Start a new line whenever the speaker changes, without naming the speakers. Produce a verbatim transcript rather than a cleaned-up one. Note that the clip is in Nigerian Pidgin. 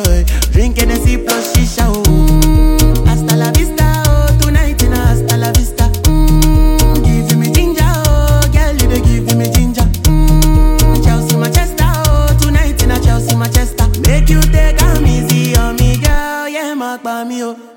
boy. Drink Hennessy plus shisha, oh. Hasta la vista, oh. Tonight in a hasta la vista. Mm, give me ginger, oh. Girl, you dey give me ginger. Mm, Chelsea, Manchester, oh. Tonight in a Chelsea, Manchester. Make you take am easy on me, girl. Yeah, mark by me, oh.